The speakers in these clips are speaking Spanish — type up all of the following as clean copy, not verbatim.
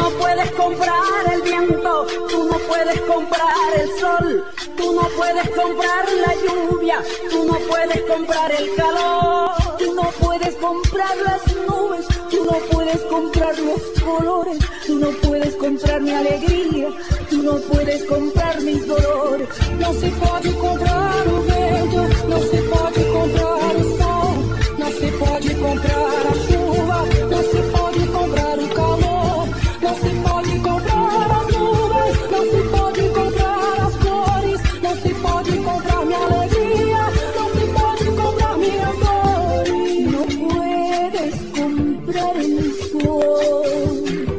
no puedes comprar el viento, tú no puedes comprar el sol, tú no puedes comprar la lluvia, tú no puedes comprar el calor, tú no puedes comprar las nubes, tú no puedes comprar los colores, tú no puedes comprar mi alegría, tú no puedes comprar mis dolores. No se pode comprar o vento, não se pode comprar o sol, não se pode comprar a chuva, não se pode comprar o calor, não se pode comprar as nuvens, não se pode comprar as cores, não se pode comprar minha alegria, não se pode comprar minhas dores. No puedes comprar el sol.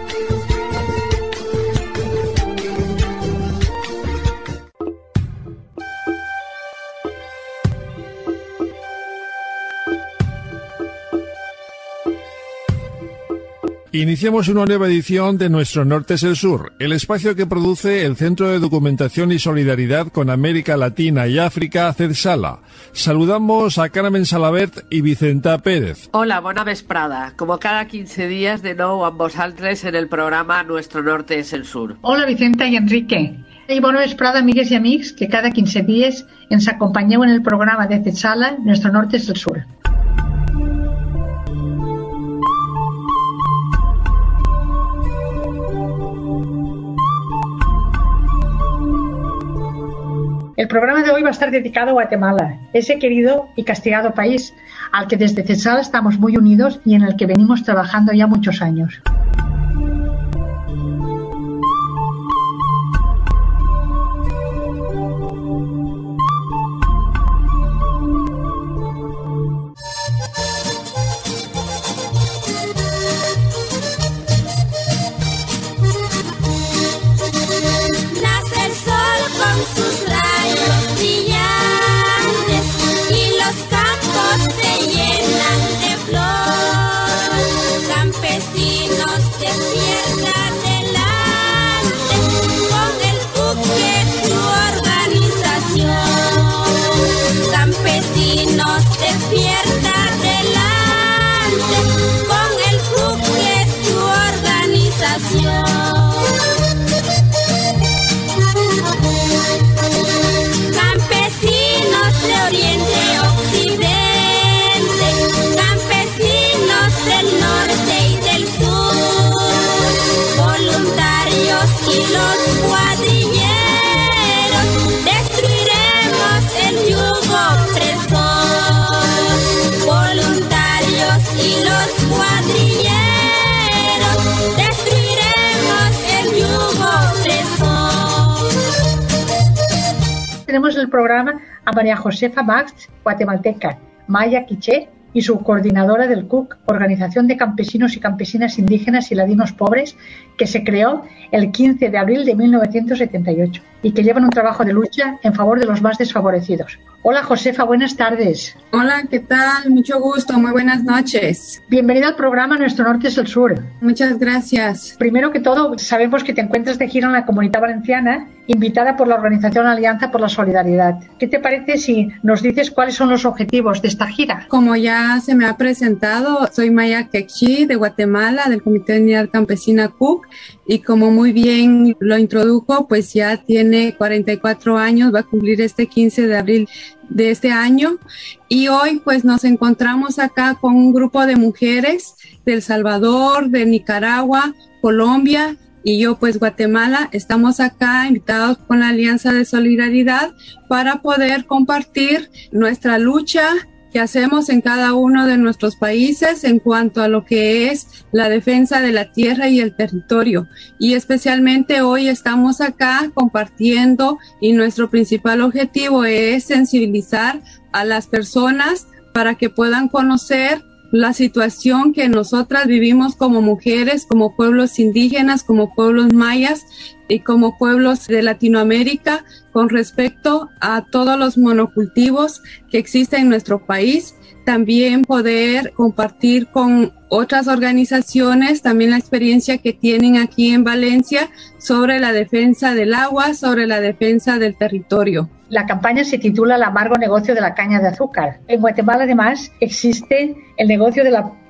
Iniciamos una nueva edición de Nuestro Norte es el Sur, el espacio que produce el Centro de Documentación y Solidaridad con América Latina y África, CEDSALA. Saludamos a Carmen Salabert y Vicenta Pérez. Hola, bona vesprada. Como cada 15 días, de nou amb vosaltres en el programa Nuestro Norte es el Sur. Hola, Vicenta i Enrique. I bona vesprada, amigues i amics, que cada 15 dies ens acompanyeu en el programa de CEDSALA Nuestro Norte es el Sur. El programa de hoy va a estar dedicado a Guatemala, ese querido y castigado país al que desde CEDSALA estamos muy unidos y en el que venimos trabajando ya muchos años. Tenemos en el programa a María Josefa Bax, guatemalteca, maya quiché y su coordinadora del CUC, Organización de Campesinos y Campesinas Indígenas y Ladinos Pobres, que se creó el 15 de abril de 1978 y que llevan un trabajo de lucha en favor de los más desfavorecidos. Hola Josefa, buenas tardes. Hola, ¿qué tal? Mucho gusto, muy buenas noches. Bienvenida al programa Nuestro Norte es el Sur. Muchas gracias. Primero que todo, sabemos que te encuentras de gira en la Comunitat Valenciana, invitada por la organización Alianza por la Solidaridad. ¿Qué te parece si nos dices cuáles son los objetivos de esta gira? Como ya se me ha presentado, soy Maya Quechí de Guatemala, del Comité de Unidad Campesina CUC, y como muy bien lo introdujo, pues ya tiene 44 años, va a cumplir este 15 de abril de este año, y hoy pues nos encontramos acá con un grupo de mujeres de El Salvador, de Nicaragua, Colombia y yo pues Guatemala. Estamos acá invitados con la Alianza de Solidaridad para poder compartir nuestra lucha que hacemos en cada uno de nuestros países en cuanto a lo que es la defensa de la tierra y el territorio. Y especialmente hoy estamos acá compartiendo, y nuestro principal objetivo es sensibilizar a las personas para que puedan conocer la situación que nosotras vivimos como mujeres, como pueblos indígenas, como pueblos mayas y como pueblos de Latinoamérica con respecto a todos los monocultivos que existen en nuestro país. También poder compartir con otras organizaciones también la experiencia que tienen aquí en Valencia sobre la defensa del agua, sobre la defensa del territorio. La campaña se titula El amargo negocio de la caña de azúcar. En Guatemala, además, existe el negocio de la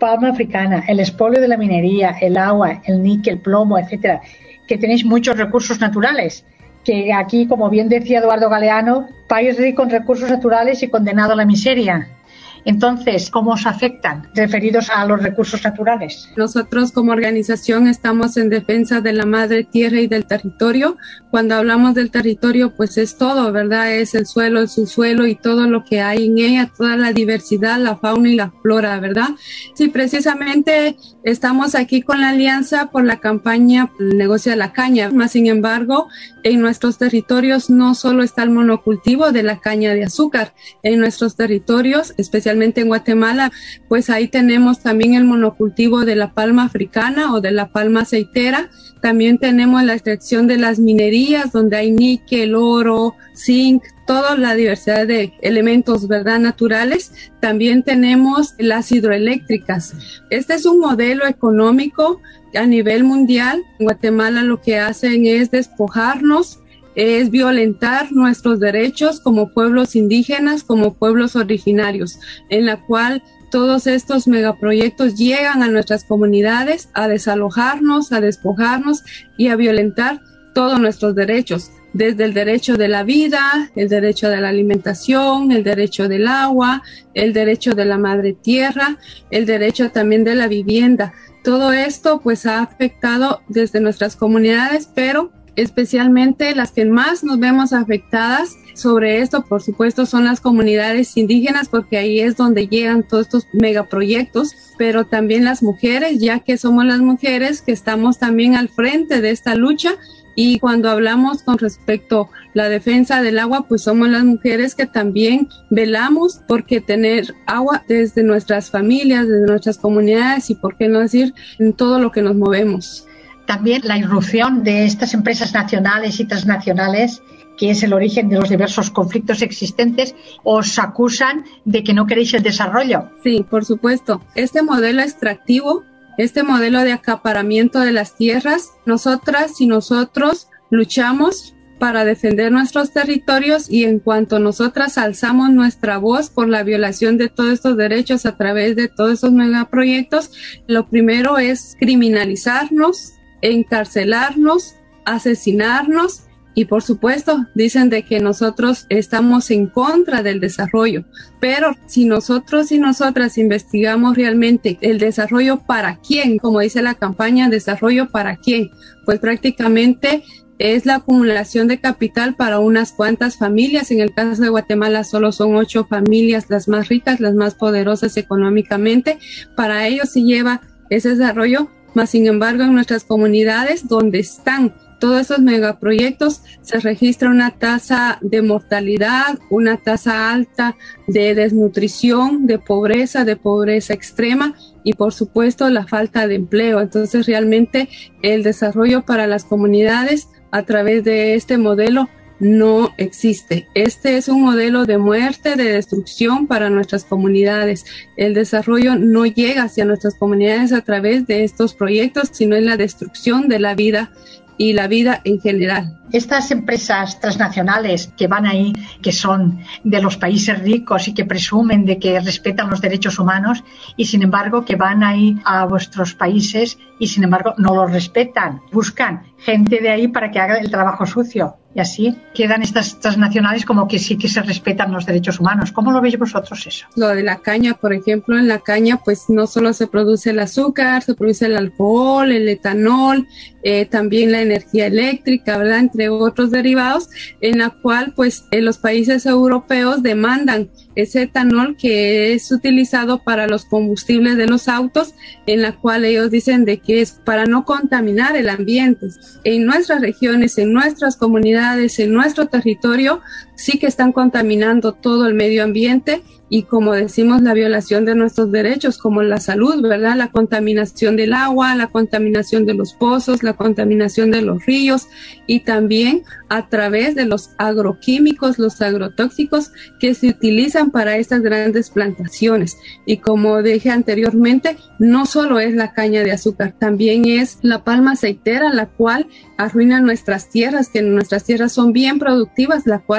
palma africana, el expolio de la minería, el agua, el níquel, plomo, etcétera, que tenéis muchos recursos naturales, que aquí, como bien decía Eduardo Galeano, país rico en recursos naturales y condenado a la miseria. Entonces, ¿cómo os afectan referidos a los recursos naturales? Nosotros como organización estamos en defensa de la madre tierra y del territorio. Cuando hablamos del territorio, pues es todo, ¿verdad? Es el suelo, el subsuelo y todo lo que hay en ella, toda la diversidad, la fauna y la flora, ¿verdad? Sí, precisamente estamos aquí con la Alianza por la campaña El negocio de la caña. Más sin embargo, en nuestros territorios no solo está el monocultivo de la caña de azúcar, en nuestros territorios, especialmente en Guatemala, pues ahí tenemos también el monocultivo de la palma africana o de la palma aceitera. También tenemos la extracción de las minerías, donde hay níquel, oro, zinc, toda la diversidad de elementos, ¿verdad?, naturales. También tenemos las hidroeléctricas. Este es un modelo económico a nivel mundial. En Guatemala lo que hacen es despojarnos, es violentar nuestros derechos como pueblos indígenas, como pueblos originarios, en la cual todos estos megaproyectos llegan a nuestras comunidades a desalojarnos, a despojarnos y a violentar todos nuestros derechos, desde el derecho de la vida, el derecho de la alimentación, el derecho del agua, el derecho de la madre tierra, el derecho también de la vivienda. Todo esto pues ha afectado desde nuestras comunidades, pero especialmente las que más nos vemos afectadas sobre esto, por supuesto, son las comunidades indígenas, porque ahí es donde llegan todos estos megaproyectos, pero también las mujeres, ya que somos las mujeres que estamos también al frente de esta lucha. Y cuando hablamos con respecto a la defensa del agua, pues somos las mujeres que también velamos porque tener agua desde nuestras familias, desde nuestras comunidades y, por qué no decir, en todo lo que nos movemos. También la irrupción de estas empresas nacionales y transnacionales, que es el origen de los diversos conflictos existentes, os acusan de que no queréis el desarrollo. Sí, por supuesto. Este modelo extractivo, este modelo de acaparamiento de las tierras, nosotras y nosotros luchamos para defender nuestros territorios, y en cuanto nosotras alzamos nuestra voz por la violación de todos estos derechos a través de todos estos megaproyectos, lo primero es criminalizarnos, encarcelarnos, asesinarnos, y por supuesto dicen de que nosotros estamos en contra del desarrollo. Pero si nosotros y nosotras investigamos realmente el desarrollo para quién, como dice la campaña, desarrollo para quién, pues prácticamente es la acumulación de capital para unas cuantas familias. En el caso de Guatemala solo son 8 familias, las más ricas, las más poderosas económicamente. Para ellos sí lleva ese desarrollo. Mas, sin embargo, en nuestras comunidades donde están todos esos megaproyectos se registra una tasa de mortalidad, una tasa alta de desnutrición, de pobreza extrema y, por supuesto, la falta de empleo. Entonces, realmente el desarrollo para las comunidades a través de este modelo no existe. Este es un modelo de muerte, de destrucción para nuestras comunidades. El desarrollo no llega hacia nuestras comunidades a través de estos proyectos, sino en la destrucción de la vida y la vida en general. Estas empresas transnacionales que van ahí, que son de los países ricos y que presumen de que respetan los derechos humanos, y sin embargo que van ahí a vuestros países y sin embargo no los respetan, buscan gente de ahí para que haga el trabajo sucio. Y así quedan estas transnacionales como que sí que se respetan los derechos humanos. ¿Cómo lo veis vosotros eso? Lo de la caña, por ejemplo, en la caña pues no solo se produce el azúcar, se produce el alcohol, el etanol, también la energía eléctrica, ¿verdad?, entre otros derivados, en la cual pues los países europeos demandan ese etanol que es utilizado para los combustibles de los autos, en la cual ellos dicen de que es para no contaminar el ambiente. En nuestras regiones, en nuestras comunidades, en nuestro territorio, sí que están contaminando todo el medio ambiente y, como decimos, la violación de nuestros derechos, como la salud, ¿verdad? La contaminación del agua, la contaminación de los pozos, la contaminación de los ríos, y también a través de los agroquímicos, los agrotóxicos que se utilizan para estas grandes plantaciones. Y como dije anteriormente, no solo es la caña de azúcar, también es la palma aceitera, la cual arruina nuestras tierras, que nuestras tierras son bien productivas, la cual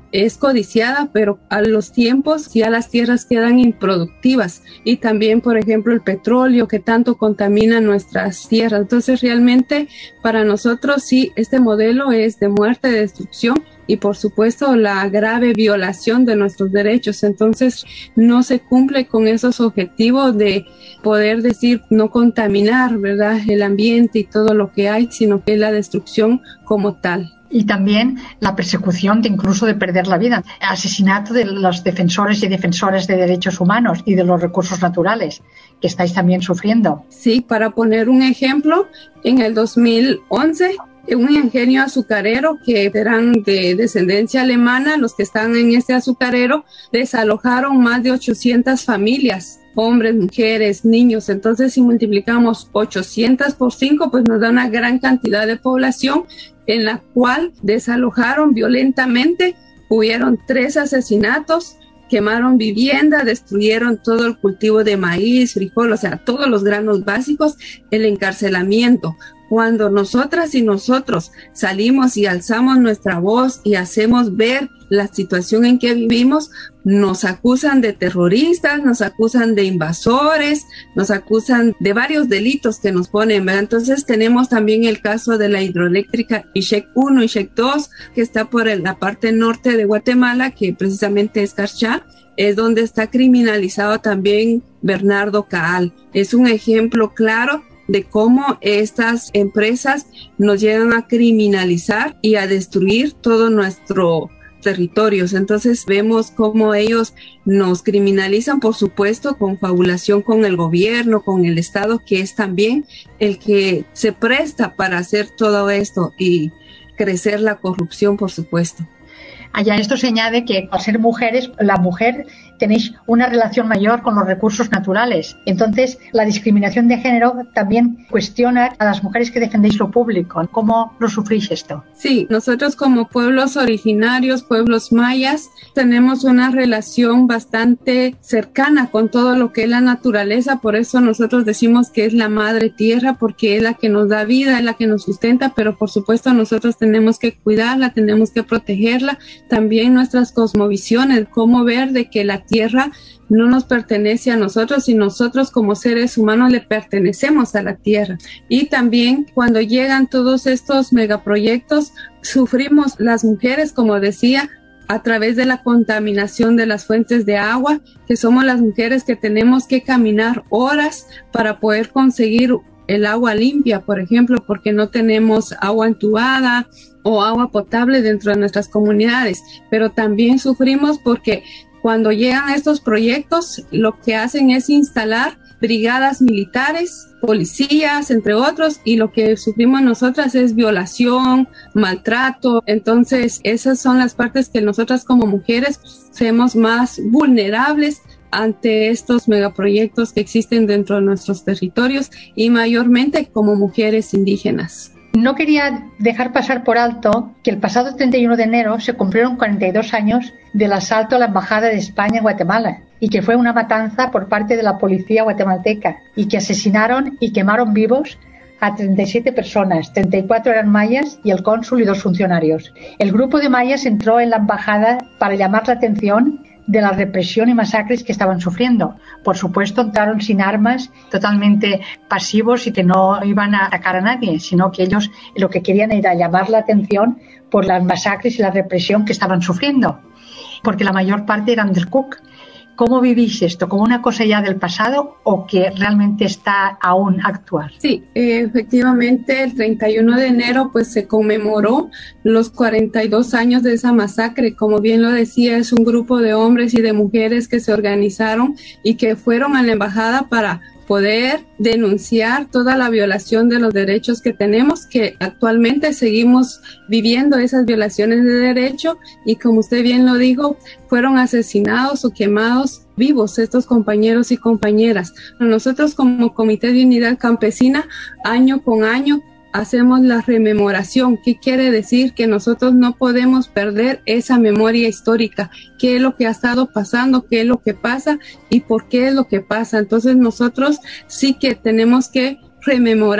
es codiciada, pero a los tiempos ya las tierras quedan improductivas, y también, por ejemplo, el petróleo que tanto contamina nuestras tierras. Entonces, realmente para nosotros sí, este modelo es de muerte, de destrucción y, por supuesto, la grave violación de nuestros derechos. Entonces, no se cumple con esos objetivos de poder decir no contaminar, ¿verdad?, el ambiente y todo lo que hay, sino que es la destrucción como tal. Y también la persecución incluso de perder la vida, asesinato de los defensores y defensoras de derechos humanos y de los recursos naturales, que estáis también sufriendo. Sí, para poner un ejemplo, en el 2011, un ingenio azucarero que eran de descendencia alemana, los que están en este azucarero, desalojaron más de 800 familias, hombres, mujeres, niños. Entonces, si multiplicamos 800 por 5, pues nos da una gran cantidad de población en la cual desalojaron violentamente. Hubieron 3 asesinatos, quemaron vivienda, destruyeron todo el cultivo de maíz, frijol, o sea, todos los granos básicos, el encarcelamiento. Cuando nosotras y nosotros salimos y alzamos nuestra voz y hacemos ver la situación en que vivimos, nos acusan de terroristas, nos acusan de invasores, nos acusan de varios delitos que nos ponen, ¿verdad? Entonces tenemos también el caso de la hidroeléctrica Ixec 1, Ixec 2, que está por la parte norte de Guatemala, que precisamente es Carchá, es donde está criminalizado también Bernardo Caal. Es un ejemplo claro de cómo estas empresas nos llegan a criminalizar y a destruir todo nuestro territorios. Entonces vemos cómo ellos nos criminalizan, por supuesto, con confabulación con el gobierno, con el Estado, que es también el que se presta para hacer todo esto y crecer la corrupción, por supuesto. Allá esto se añade que al ser mujeres, la mujer tenéis una relación mayor con los recursos naturales. Entonces, la discriminación de género también cuestiona a las mujeres que defendéis lo público. ¿Cómo lo sufrís esto? Sí, nosotros como pueblos originarios, pueblos mayas, tenemos una relación bastante cercana con todo lo que es la naturaleza. Por eso nosotros decimos que es la madre tierra, porque es la que nos da vida, es la que nos sustenta, pero por supuesto nosotros tenemos que cuidarla, tenemos que protegerla. También nuestras cosmovisiones, cómo ver de que la tierra no nos pertenece a nosotros y nosotros como seres humanos le pertenecemos a la tierra. Y también cuando llegan todos estos megaproyectos, sufrimos las mujeres, como decía, a través de la contaminación de las fuentes de agua, que somos las mujeres que tenemos que caminar horas para poder conseguir el agua limpia, por ejemplo, porque no tenemos agua entubada o agua potable dentro de nuestras comunidades. Pero también sufrimos porque cuando llegan estos proyectos, lo que hacen es instalar brigadas militares, policías, entre otros, y lo que sufrimos nosotras es violación, maltrato. Entonces, esas son las partes que nosotras como mujeres somos más vulnerables ante estos megaproyectos que existen dentro de nuestros territorios y mayormente como mujeres indígenas. No quería dejar pasar por alto que el pasado 31 de enero se cumplieron 42 años del asalto a la Embajada de España en Guatemala y que fue una matanza por parte de la policía guatemalteca y que asesinaron y quemaron vivos a 37 personas, 34 eran mayas y el cónsul y 2 funcionarios. El grupo de mayas entró en la embajada para llamar la atención de la represión y masacres que estaban sufriendo. Por supuesto, entraron sin armas, totalmente pasivos y que no iban a atacar a nadie, sino que ellos lo que querían era llamar la atención por las masacres y la represión que estaban sufriendo, porque la mayor parte eran del Cook. ¿Cómo vivís esto? ¿Como una cosa ya del pasado o que realmente está aún actual? Sí, efectivamente, el 31 de enero pues se conmemoró los 42 años de esa masacre. Como bien lo decía, es un grupo de hombres y de mujeres que se organizaron y que fueron a la embajada para poder denunciar toda la violación de los derechos que tenemos, que actualmente seguimos viviendo esas violaciones de derecho y como usted bien lo dijo, fueron asesinados o quemados vivos estos compañeros y compañeras. Nosotros como Comité de Unidad Campesina, año con año, hacemos la rememoración. ¿Qué quiere decir? Que nosotros no podemos perder esa memoria histórica. ¿Qué es lo que ha estado pasando? ¿Qué es lo que pasa? ¿Y por qué es lo que pasa? Entonces nosotros sí que tenemos que rememorar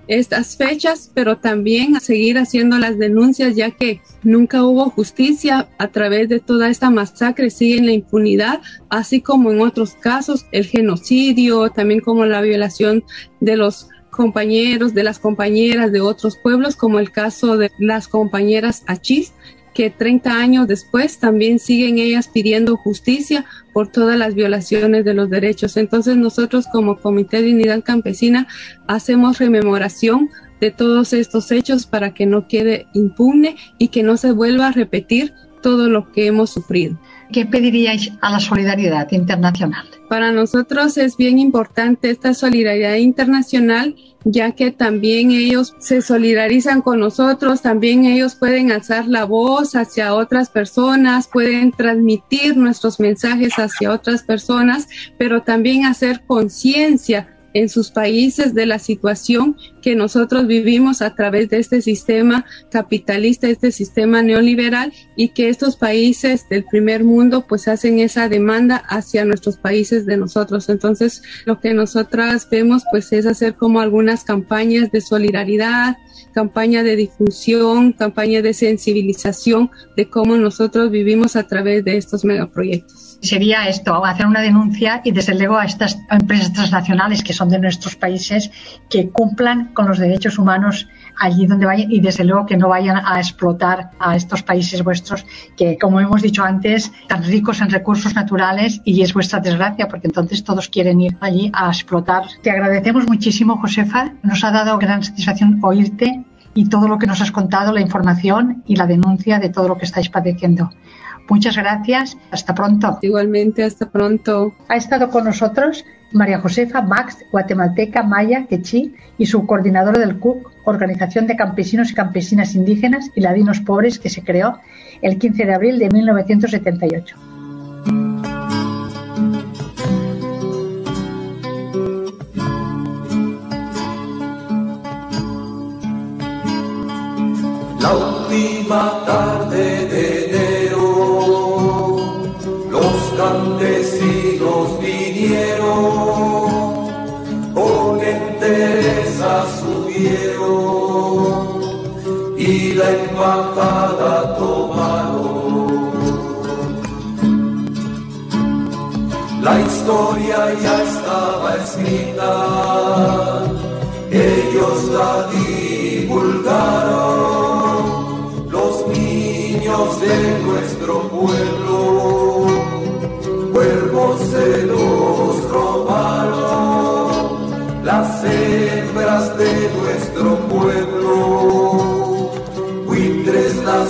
estas fechas, pero también a seguir haciendo las denuncias, ya que nunca hubo justicia a través de toda esta masacre, sigue en la impunidad, así como en otros casos, el genocidio, también como la violación de los compañeros, de las compañeras de otros pueblos, como el caso de las compañeras Achís, que 30 años después también siguen ellas pidiendo justicia por todas las violaciones de los derechos. Entonces nosotros como Comité de Unidad Campesina hacemos rememoración de todos estos hechos para que no quede impune y que no se vuelva a repetir todo lo que hemos sufrido. ¿Qué pediríais a la solidaridad internacional? Para nosotros es bien importante esta solidaridad internacional, ya que también ellos se solidarizan con nosotros, también ellos pueden alzar la voz hacia otras personas, pueden transmitir nuestros mensajes hacia otras personas, pero también hacer conciencia en sus países de la situación que nosotros vivimos a través de este sistema capitalista, este sistema neoliberal, y que estos países del primer mundo pues hacen esa demanda hacia nuestros países de nosotros. Entonces lo que nosotras vemos pues es hacer como algunas campañas de solidaridad, campaña de difusión, campaña de sensibilización de cómo nosotros vivimos a través de estos megaproyectos. Sería esto, hacer una denuncia y desde luego a estas empresas transnacionales que son de nuestros países que cumplan con los derechos humanos allí donde vayan y desde luego que no vayan a explotar a estos países vuestros que, como hemos dicho antes, tan ricos en recursos naturales, y es vuestra desgracia porque entonces todos quieren ir allí a explotar. Te agradecemos muchísimo, Josefa, nos ha dado gran satisfacción oírte y todo lo que nos has contado, la información y la denuncia de todo lo que estáis padeciendo. Muchas gracias, hasta pronto. Igualmente, hasta pronto. Ha estado con nosotros María Josefa Baxt, guatemalteca maya quechí, y su coordinadora del CUC, Organización de Campesinos y Campesinas Indígenas y Ladinos Pobres, que se creó el 15 de abril de 1978. La última tarde de enero, los campesinos vinieron, con entereza subieron y la embajada tomaron. La historia ya estaba escrita, ellos la divulgaron. De nuestro pueblo, cuervos se los robaron, las hembras de nuestro pueblo, buitres las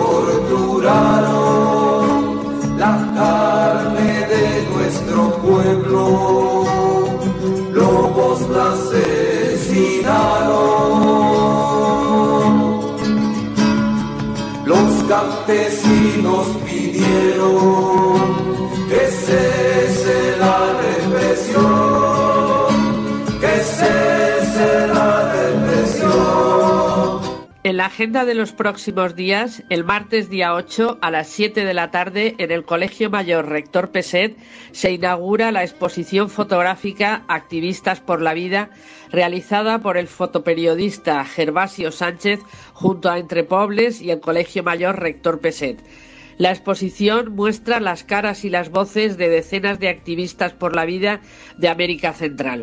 torturaron, la carne de nuestro pueblo, lobos la asesinaron. Los campesinos pidieron que cese la represión, que cese la represión. En la agenda de los próximos días, el martes día 8 a las 7 de la tarde en el Colegio Mayor Rector Peset se inaugura la exposición fotográfica Activistas por la Vida, realizada por el fotoperiodista Gervasio Sánchez junto a Entrepobles y el Colegio Mayor Rector Peset. La exposición muestra las caras y las voces de decenas de activistas por la vida de América Central.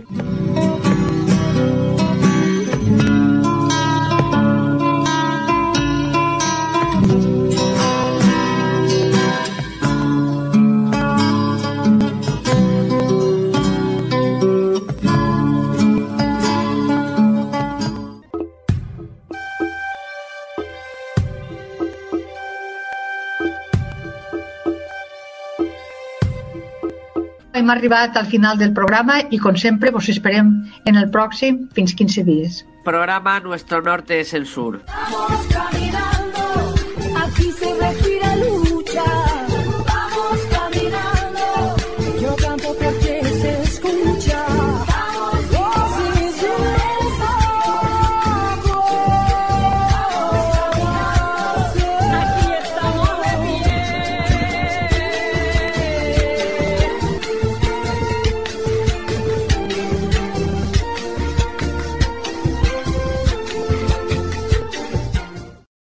Hem arribat al final del programa i, com sempre, vos esperem en el pròxim fins 15 dies. Programa Nuestro Norte es el Sur. Vamos caminando, aquí se